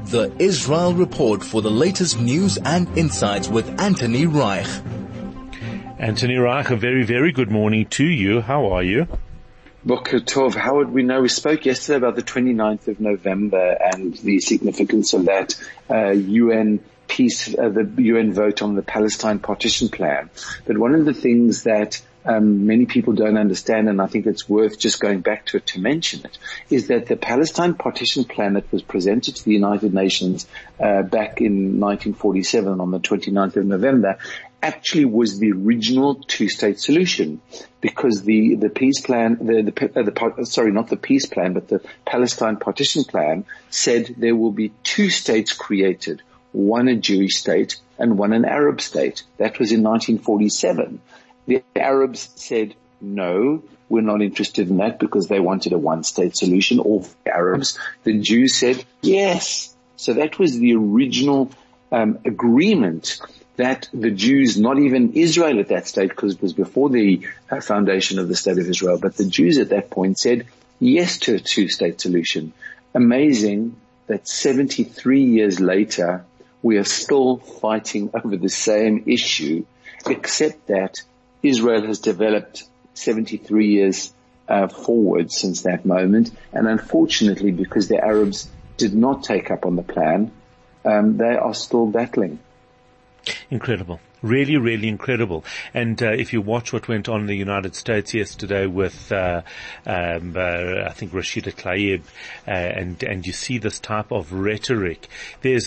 The Israel Report for the latest news and insights with Anthony Reich. Anthony Reich, a very, very good morning to you. How are you? Boker Tov, Howard, we know we spoke yesterday about the 29th of November and the significance of that UN peace, the UN vote on the Palestine partition plan. But one of the things that many people don't understand, and I think it's worth just going back to it to mention it, is that the Palestine partition plan that was presented to the United Nations back in 1947 on the 29th of November actually was the original two-state solution, because the peace plan, not the peace plan, but the Palestine partition plan said there will be two states created, one a Jewish state and one an Arab state. That was in 1947. The Arabs said, no, we're not interested in that, because they wanted a one-state solution, all for the Arabs. The Jews said, yes. So that was the original agreement that the Jews, not even Israel at that stage, because it was before the foundation of the State of Israel, but the Jews at that point said yes to a two-state solution. Amazing that 73 years later, we are still fighting over the same issue, except that Israel has developed 73 years forward since that moment. And unfortunately, because the Arabs did not take up on the plan, they are still battling. Incredible. Really, really incredible. And if you watch what went on in the United States yesterday with, I think Rashida Tlaib, and you see this type of rhetoric, there's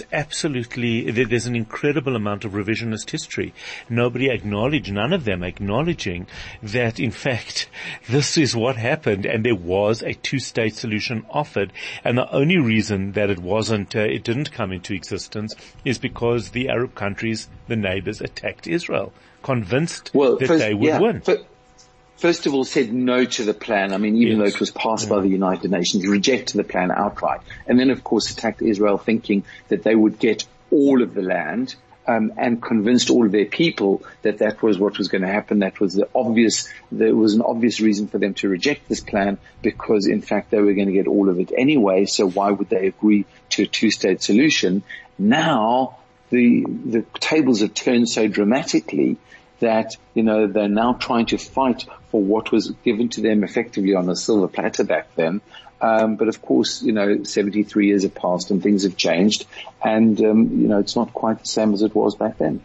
an incredible amount of revisionist history. None of them acknowledging that, in fact, this is what happened, and there was a two-state solution offered, and the only reason that it didn't come into existence is because the Arab countries, the neighbors, attacked Israel, convinced that they would win. First of all, said no to the plan. I mean, even though it was passed by the United Nations, rejected the plan outright. And then, of course, attacked Israel, thinking that they would get all of the land, and convinced all of their people that that was what was going to happen. There was an obvious reason for them to reject this plan, because in fact they were going to get all of it anyway. So why would they agree to a two-state solution? Now, the tables have turned so dramatically that, they're now trying to fight for what was given to them effectively on a silver platter back then. But of course, 73 years have passed and things have changed, and, it's not quite the same as it was back then.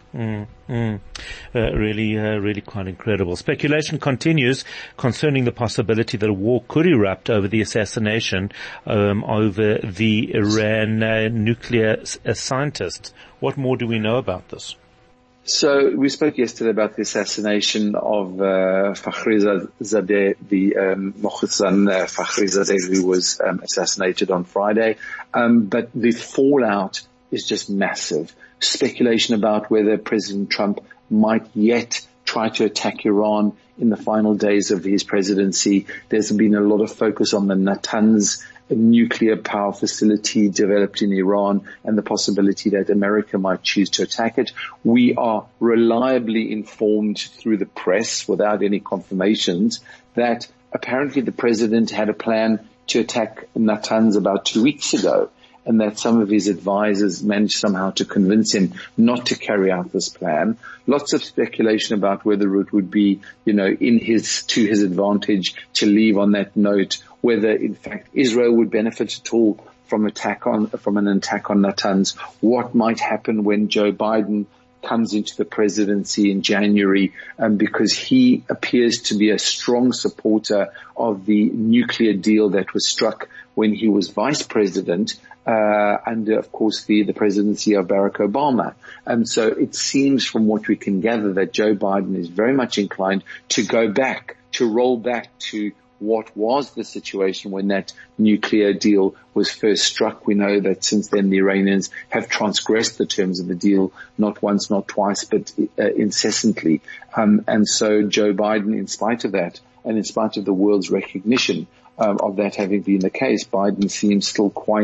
Really quite incredible. Speculation continues concerning the possibility that a war could erupt over the assassination, over the Iran nuclear scientist. What more do we know about this? So we spoke yesterday about the assassination of Fakhrizadeh, the Mohsen Fakhrizadeh, who was assassinated on Friday. But the fallout is just massive. Speculation about whether President Trump might yet try to attack Iran in the final days of his presidency. There's been a lot of focus on the Natanz nuclear power facility developed in Iran and the possibility that America might choose to attack it. We are reliably informed through the press, without any confirmations, that apparently the president had a plan to attack Natanz about 2 weeks ago, and that some of his advisors managed somehow to convince him not to carry out this plan. Lots of speculation about whether it would be, to his advantage to leave on that note, whether in fact Israel would benefit at all from an attack on Natanz, what might happen when Joe Biden comes into the presidency in January, because he appears to be a strong supporter of the nuclear deal that was struck when he was vice president, under, of course, the presidency of Barack Obama. And so it seems from what we can gather that Joe Biden is very much inclined to roll back to what was the situation when that nuclear deal was first struck. We know that since then the Iranians have transgressed the terms of the deal, not once, not twice, but incessantly. And so Joe Biden, in spite of that, and in spite of the world's recognition of that having been the case, Biden seems still quite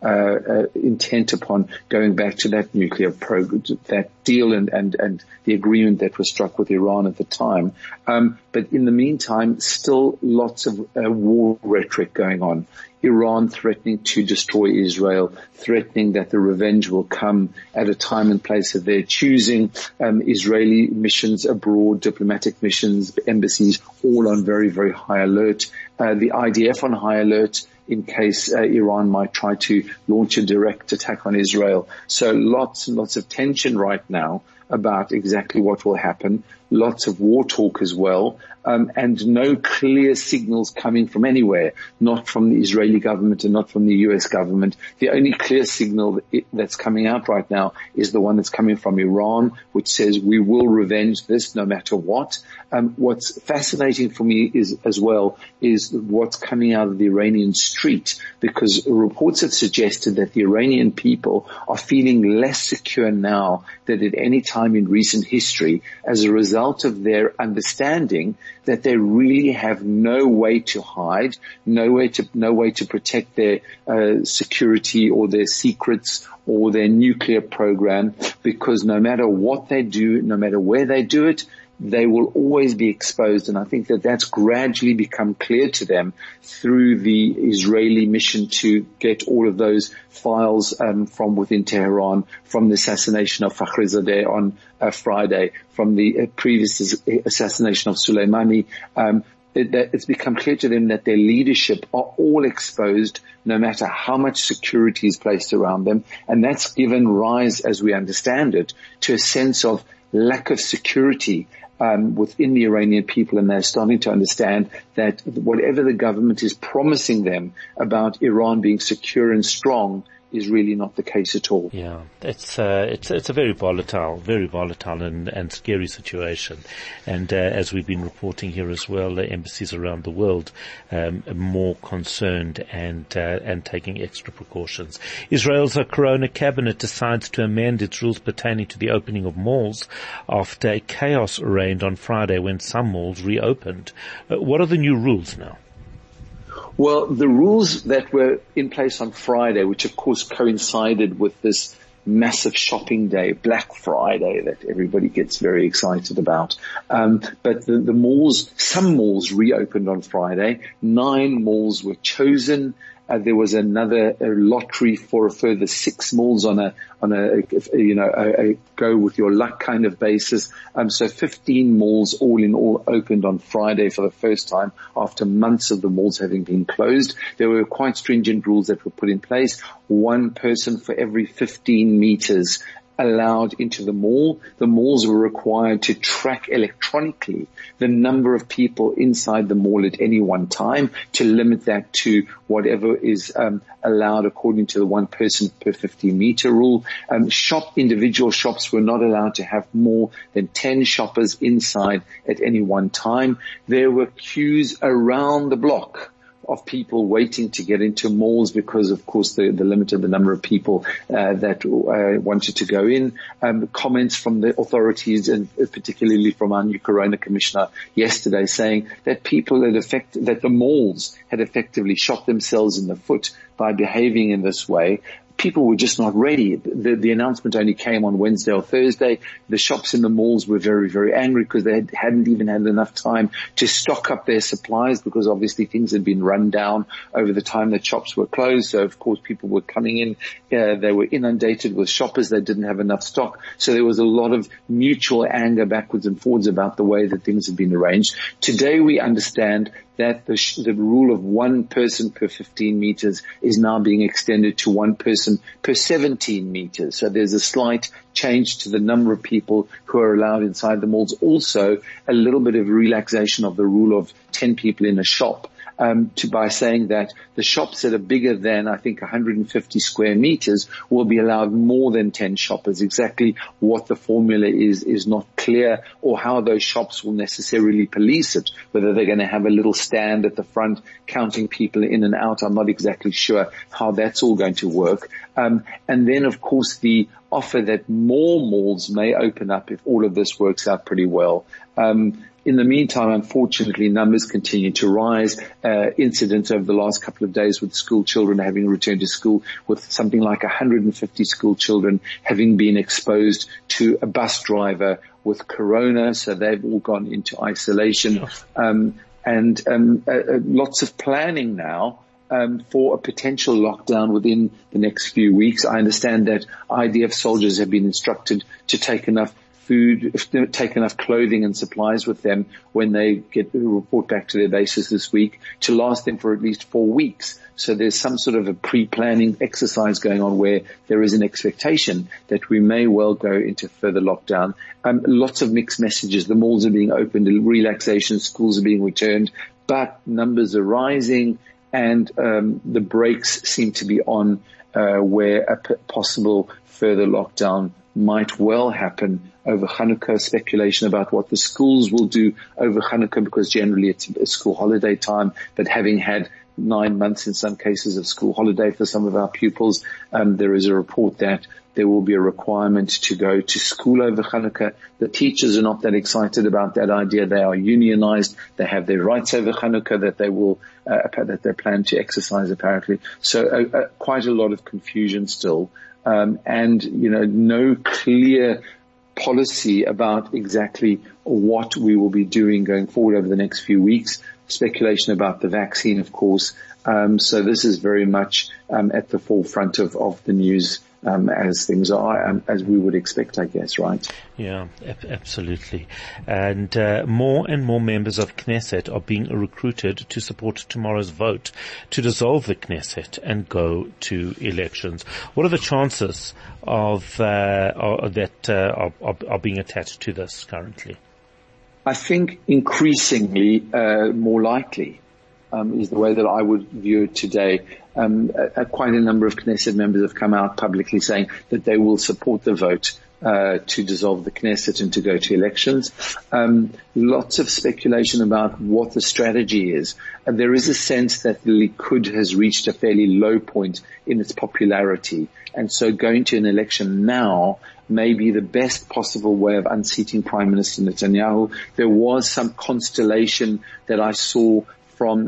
intent upon going back to that nuclear program, that deal and the agreement that was struck with Iran at the time. But in the meantime, still lots of war rhetoric going on. Iran threatening to destroy Israel, threatening that the revenge will come at a time and place of their choosing. Israeli missions abroad, diplomatic missions, embassies, all on very, very high alert. The IDF on high alert in case Iran might try to launch a direct attack on Israel. So lots and lots of tension right now about exactly what will happen. Lots of war talk as well, and no clear signals coming from anywhere, not from the Israeli government and not from the US government. The only clear signal that's coming out right now is the one that's coming from Iran, which says we will revenge this no matter what. What's fascinating for me is what's coming out of the Iranian street, because reports have suggested that the Iranian people are feeling less secure now than at any time in recent history as a result of their understanding that they really have no way to hide, no way to protect their security or their secrets or their nuclear program, because no matter what they do, no matter where they do it, they will always be exposed. And I think that that's gradually become clear to them through the Israeli mission to get all of those files from within Tehran, from the assassination of Fakhrizadeh on Friday, from the previous assassination of Soleimani. It's become clear to them that their leadership are all exposed no matter how much security is placed around them. And that's given rise, as we understand it, to a sense of lack of security within the Iranian people, and they're starting to understand that whatever the government is promising them about Iran being secure and strong is really not the case at all. Yeah, it's a very volatile and scary situation. And as we've been reporting here as well, the embassies around the world are more concerned and taking extra precautions. Israel's Corona cabinet decides to amend its rules pertaining to the opening of malls after chaos reigned on Friday when some malls reopened. What are the new rules now? Well, the rules that were in place on Friday, which of course coincided with this massive shopping day, Black Friday, that everybody gets very excited about. But the malls, some malls reopened on Friday. 9 malls were chosen. There was another lottery for a further 6 malls on a go with your luck kind of basis. So 15 malls all in all opened on Friday for the first time after months of the malls having been closed. There were quite stringent rules that were put in place. 1 person for every 15 meters allowed into the mall. The malls were required to track electronically the number of people inside the mall at any one time, to limit that to whatever is allowed according to the 1 person per 15 meter rule. Individual shops were not allowed to have more than 10 shoppers inside at any one time. There were queues around the block of people waiting to get into malls because, of course, the limit of the number of people that wanted to go in. Comments from the authorities, and particularly from our new Corona Commissioner yesterday, saying that that the malls had effectively shot themselves in the foot by behaving in this way. People were just not ready. The announcement only came on Wednesday or Thursday. The shops in the malls were very, very angry because they hadn't even had enough time to stock up their supplies, because obviously things had been run down over the time that shops were closed. So of course people were coming in. They were inundated with shoppers. They didn't have enough stock. So there was a lot of mutual anger backwards and forwards about the way that things had been arranged. Today we understand that the rule of 1 person per 15 meters is now being extended to 1 person per 17 meters. So there's a slight change to the number of people who are allowed inside the malls. Also, a little bit of relaxation of the rule of 10 people in a shop. By saying that the shops that are bigger than, I think, 150 square meters will be allowed more than 10 shoppers. Exactly what the formula is not clear, or how those shops will necessarily police it, whether they're going to have a little stand at the front counting people in and out. I'm not exactly sure how that's all going to work. And then, of course, the offer that more malls may open up if all of this works out pretty well. In the meantime, unfortunately, numbers continue to rise. Incidents over the last couple of days with school children having returned to school, with something like 150 school children having been exposed to a bus driver with corona. So they've all gone into isolation. Lots of planning now for a potential lockdown within the next few weeks. I understand that IDF soldiers have been instructed to take enough food, take enough clothing and supplies with them when they report back to their bases this week, to last them for at least 4 weeks. So there's some sort of a pre-planning exercise going on where there is an expectation that we may well go into further lockdown. Lots of mixed messages. The malls are being opened, relaxation, schools are being returned, but numbers are rising, and the brakes seem to be on where a possible further lockdown might well happen over Hanukkah. Speculation about what the schools will do over Hanukkah, because generally it's a school holiday time, but having had 9 months in some cases of school holiday for some of our pupils, there is a report that there will be a requirement to go to school over Hanukkah. The teachers are not that excited about that idea. They are unionized. They have their rights over Hanukkah that they plan to exercise apparently. So quite a lot of confusion still. And no clear policy about exactly what we will be doing going forward over the next few weeks. Speculation about the vaccine, of course. So this is very much at the forefront of the news, as things are, as we would expect, I guess, right? Yeah, absolutely. And more and more members of Knesset are being recruited to support tomorrow's vote to dissolve the Knesset and go to elections. What are the chances of that are being attached to this currently? I think increasingly more likely is the way that I would view it today. Quite a number of Knesset members have come out publicly saying that they will support the vote to dissolve the Knesset and to go to elections. Lots of speculation about what the strategy is. There is a sense that the Likud has reached a fairly low point in its popularity, and so going to an election now may be the best possible way of unseating Prime Minister Netanyahu. There was some constellation that I saw from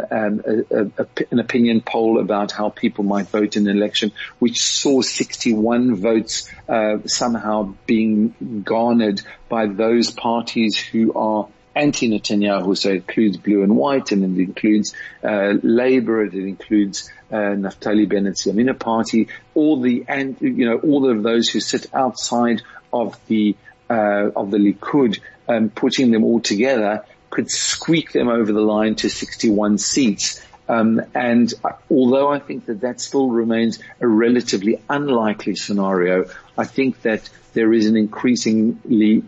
an opinion poll about how people might vote in an election, which saw 61 votes somehow being garnered by those parties who are anti-Netanyahu. So it includes Blue and White, and it includes Labour, it includes Naftali Bennett's Yamina Party, all of those who sit outside of the Likud, putting them all together could squeak them over the line to 61 seats. And although I think that still remains a relatively unlikely scenario, I think that there is increasing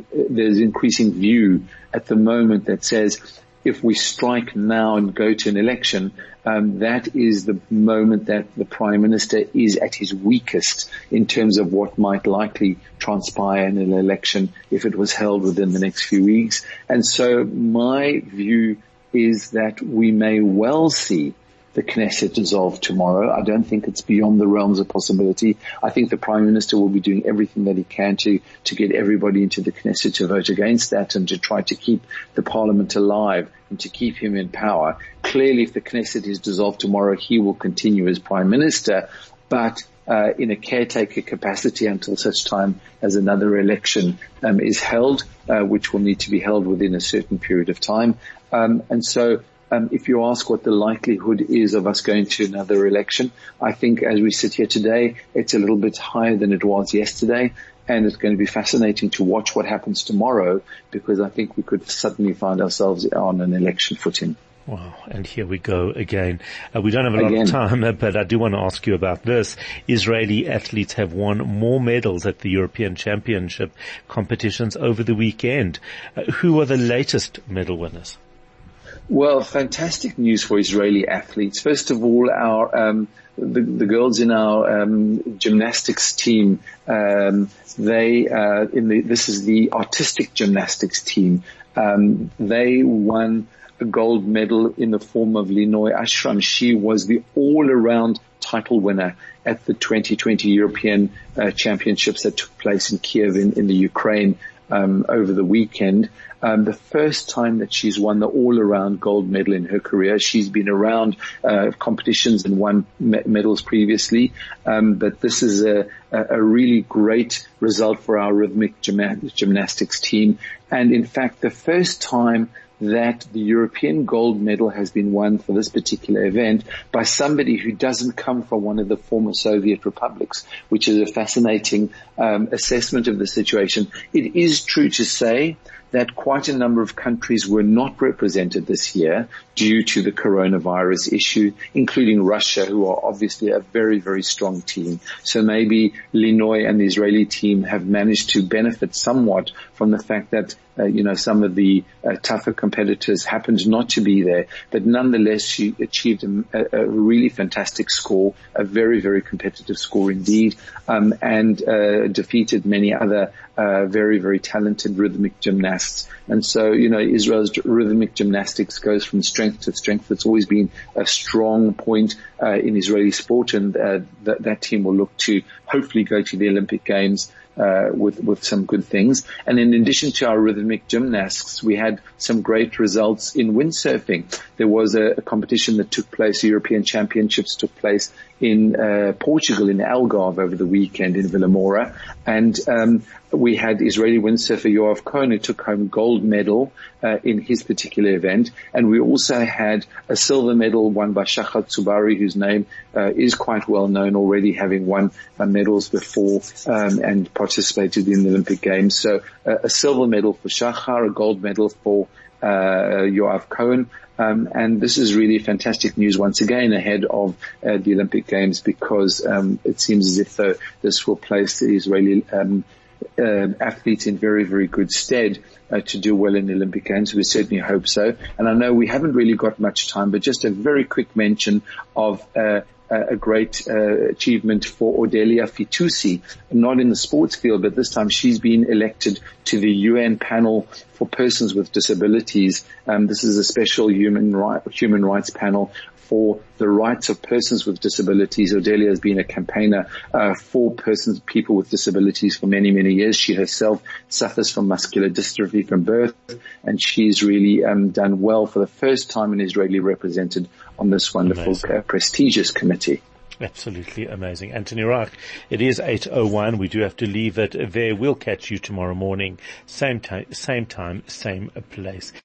view at the moment that says if we strike now and go to an election, that is the moment that the Prime Minister is at his weakest in terms of what might likely transpire in an election if it was held within the next few weeks. And so my view is that we may well see the Knesset dissolved tomorrow. I don't think it's beyond the realms of possibility. I think the Prime Minister will be doing everything that he can to get everybody into the Knesset to vote against that and to try to keep the Parliament alive and to keep him in power. Clearly, if the Knesset is dissolved tomorrow, he will continue as Prime Minister, but in a caretaker capacity until such time as another election is held, which will need to be held within a certain period of time. If you ask what the likelihood is of us going to another election, I think as we sit here today, it's a little bit higher than it was yesterday. And it's going to be fascinating to watch what happens tomorrow, because I think we could suddenly find ourselves on an election footing. Wow, and here we go again. We don't have a lot of time, but I do want to ask you about this. Israeli athletes have won more medals at the European Championship competitions over the weekend. Who are the latest medal winners? Well, fantastic news for Israeli athletes. First of all, our the girls in our gymnastics team, this is the artistic gymnastics team. They won a gold medal in the form of Linoy Ashram. She was the all-around title winner at the 2020 European Championships that took place in Kiev in the Ukraine. over the weekend. The first time that she's won the all-around gold medal in her career. She's been around competitions and won medals previously, but this is a really great result for our rhythmic gymnastics team. And in fact, the first time that the European gold medal has been won for this particular event by somebody who doesn't come from one of the former Soviet republics, which is a fascinating assessment of the situation. It is true to say that quite a number of countries were not represented this year due to the coronavirus issue, including Russia, who are obviously a very, very strong team. So maybe Linoy and the Israeli team have managed to benefit somewhat from the fact that some of the tougher competitors happened not to be there. But nonetheless, she achieved a really fantastic score, a very, very competitive score indeed, and defeated many other very, very talented rhythmic gymnasts. And so, Israel's rhythmic gymnastics goes from strength to strength. It's always been a strong point in Israeli sport, and that team will look to hopefully go to the Olympic Games with some good things. And in addition to our rhythmic gymnasts, we had some great results in windsurfing. There was a competition that took place, European Championships took place in Portugal, in Algarve over the weekend in Vila Moura. And we had Israeli windsurfer Yoav Cohen, who took home gold medal in his particular event. And we also had a silver medal won by Shachar Tsubari, whose name is quite well known already, having won medals before and participated in the Olympic Games. So a silver medal for Shachar, a gold medal for Yoav Cohen. And this is really fantastic news once again ahead of the Olympic Games, because it seems as if this will place the Israeli athletes in very, very good stead to do well in the Olympic Games. We certainly hope so. And I know we haven't really got much time, but just a very quick mention of a great achievement for Odelia Fitoussi, not in the sports field, but this time she's been elected to the UN panel for persons with disabilities. This is a special human rights panel for the rights of persons with disabilities. Odelia has been a campaigner for people with disabilities for many, many years. She herself suffers from muscular dystrophy from birth, and she's really done well for the first time in Israeli represented on this wonderful, prestigious committee. Absolutely amazing. Anthony Reich, it is 8:01. We do have to leave it there. We'll catch you tomorrow morning. Same time, same place.